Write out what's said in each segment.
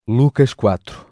Lucas 4.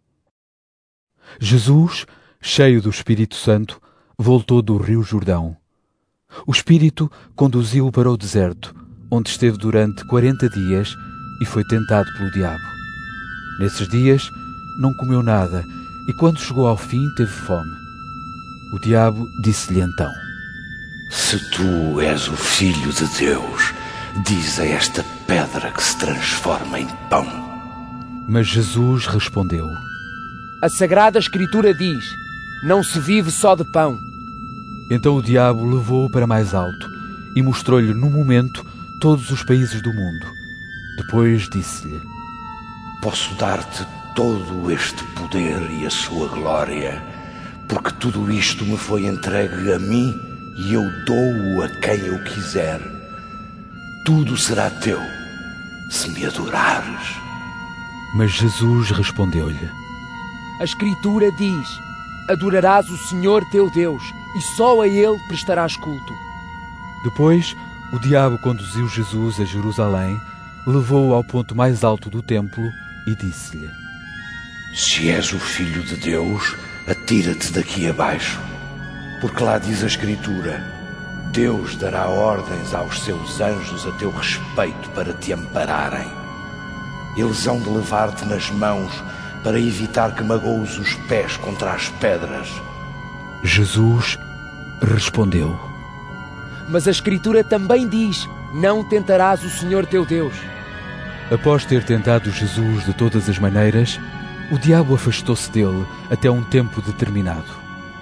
Jesus, cheio do Espírito Santo, voltou do Rio Jordão. O Espírito conduziu-o para o deserto, onde esteve durante 40 dias e foi tentado pelo diabo. Nesses dias não comeu nada e quando chegou ao fim teve fome. O diabo disse-lhe então: Se tu és o Filho de Deus, diz a esta pedra que se transforma em pão. Mas Jesus respondeu: A Sagrada Escritura diz: não se vive só de pão. Então o diabo levou-o para mais alto e mostrou-lhe num momento todos os países do mundo. Depois disse-lhe: Posso dar-te todo este poder e a sua glória, porque tudo isto me foi entregue a mim e eu dou-o a quem eu quiser. Tudo será teu, se me adorares. Mas Jesus respondeu-lhe: A Escritura diz: adorarás o Senhor teu Deus e só a Ele prestarás culto. Depois o diabo conduziu Jesus a Jerusalém, levou-o ao ponto mais alto do templo e disse-lhe: Se és o Filho de Deus, atira-te daqui abaixo, porque lá diz a Escritura: Deus dará ordens aos seus anjos a teu respeito para te ampararem. Eles hão de levar-te nas mãos para evitar que magoes os pés contra as pedras. Jesus respondeu: Mas a Escritura também diz: não tentarás o Senhor teu Deus. Após ter tentado Jesus de todas as maneiras, o diabo afastou-se dele até um tempo determinado.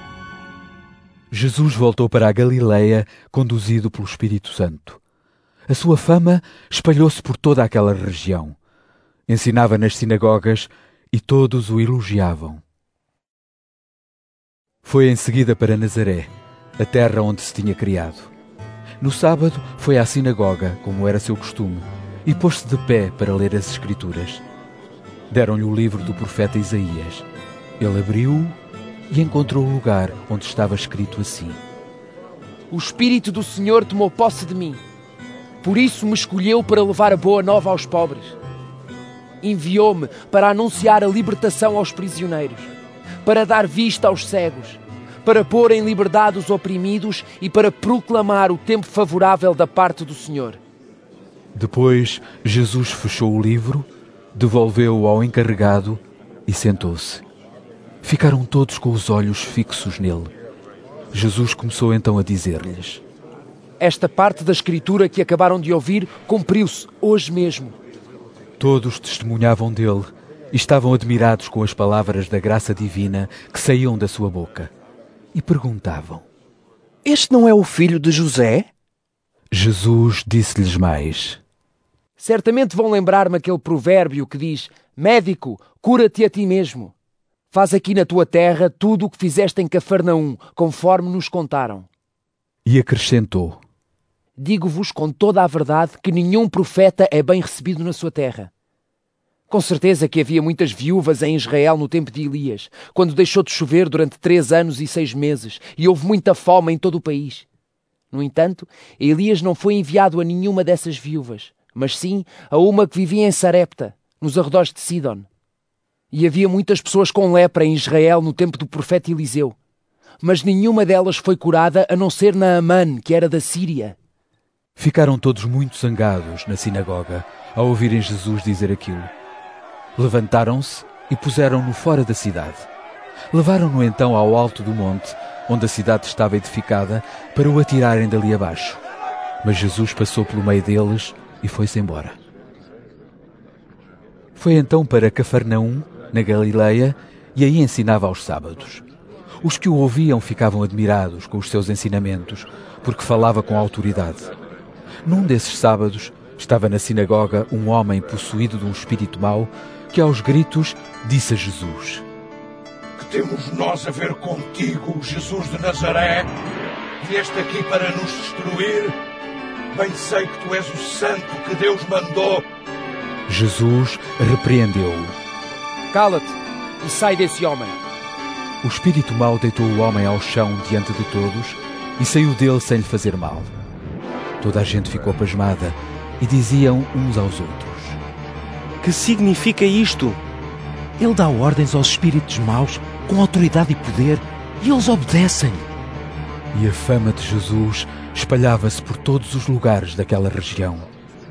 Jesus voltou para a Galileia, conduzido pelo Espírito Santo. A sua fama espalhou-se por toda aquela região. Ensinava nas sinagogas e todos o elogiavam. Foi em seguida para Nazaré, a terra onde se tinha criado. No sábado foi à sinagoga, como era seu costume, e pôs-se de pé para ler as Escrituras. Deram-lhe o livro do profeta Isaías. Ele abriu-o e encontrou o lugar onde estava escrito assim: O Espírito do Senhor tomou posse de mim. Por isso me escolheu para levar a boa nova aos pobres. Enviou-me para anunciar a libertação aos prisioneiros, para dar vista aos cegos, para pôr em liberdade os oprimidos e para proclamar o tempo favorável da parte do Senhor. Depois Jesus fechou o livro, devolveu-o ao encarregado e sentou-se. Ficaram todos com os olhos fixos nele. Jesus começou então a dizer-lhes: Esta parte da Escritura que acabaram de ouvir cumpriu-se hoje mesmo. Todos testemunhavam dele e estavam admirados com as palavras da graça divina que saíam da sua boca. E perguntavam: Este não é o filho de José? Jesus disse-lhes mais: Certamente vão lembrar-me aquele provérbio que diz: Médico, cura-te a ti mesmo. Faz aqui na tua terra tudo o que fizeste em Cafarnaum, conforme nos contaram. E acrescentou: Digo-vos com toda a verdade que nenhum profeta é bem recebido na sua terra. Com certeza que havia muitas viúvas em Israel no tempo de Elias, quando deixou de chover durante 3 anos e 6 meses, e houve muita fome em todo o país. No entanto, Elias não foi enviado a nenhuma dessas viúvas, mas sim a uma que vivia em Sarepta, nos arredores de Sidon. E havia muitas pessoas com lepra em Israel no tempo do profeta Eliseu, mas nenhuma delas foi curada a não ser Naamã, que era da Síria. Ficaram todos muito zangados na sinagoga ao ouvirem Jesus dizer aquilo. Levantaram-se e puseram-no fora da cidade. Levaram-no então ao alto do monte, onde a cidade estava edificada, para o atirarem dali abaixo. Mas Jesus passou pelo meio deles e foi-se embora. Foi então para Cafarnaum, na Galileia, e aí ensinava aos sábados. Os que o ouviam ficavam admirados com os seus ensinamentos, porque falava com autoridade. Num desses sábados, estava na sinagoga um homem possuído de um espírito mau, que aos gritos disse a Jesus: Que temos nós a ver contigo, Jesus de Nazaré? Vieste aqui para nos destruir? Bem sei que tu és o santo que Deus mandou. Jesus repreendeu-o: Cala-te e sai desse homem. O espírito mau deitou o homem ao chão diante de todos e saiu dele sem lhe fazer mal. Toda a gente ficou pasmada e diziam uns aos outros: Que significa isto? Ele dá ordens aos espíritos maus com autoridade e poder e eles obedecem. E a fama de Jesus espalhava-se por todos os lugares daquela região.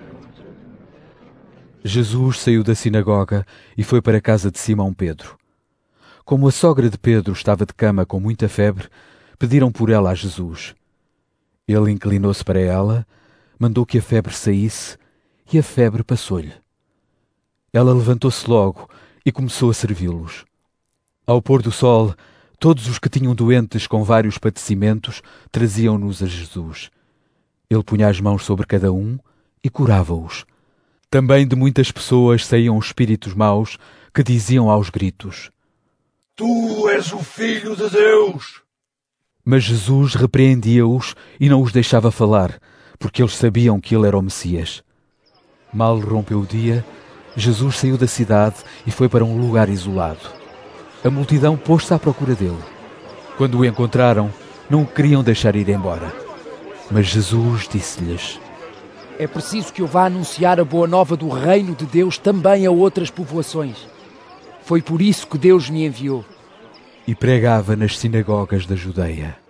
Jesus saiu da sinagoga e foi para a casa de Simão Pedro. Como a sogra de Pedro estava de cama com muita febre, pediram por ela a Jesus. Ele inclinou-se para ela, mandou que a febre saísse e a febre passou-lhe. Ela levantou-se logo e começou a servi-los. Ao pôr do sol, todos os que tinham doentes com vários padecimentos traziam-nos a Jesus. Ele punha as mãos sobre cada um e curava-os. Também de muitas pessoas saíam espíritos maus que diziam aos gritos: Tu és o Filho de Deus! Mas Jesus repreendia-os e não os deixava falar, porque eles sabiam que ele era o Messias. Mal rompeu o dia, Jesus saiu da cidade e foi para um lugar isolado. A multidão pôs-se à procura dele. Quando o encontraram, não o queriam deixar ir embora. Mas Jesus disse-lhes: É preciso que eu vá anunciar a boa nova do reino de Deus também a outras povoações. Foi por isso que Deus me enviou. E pregava nas sinagogas da Judeia.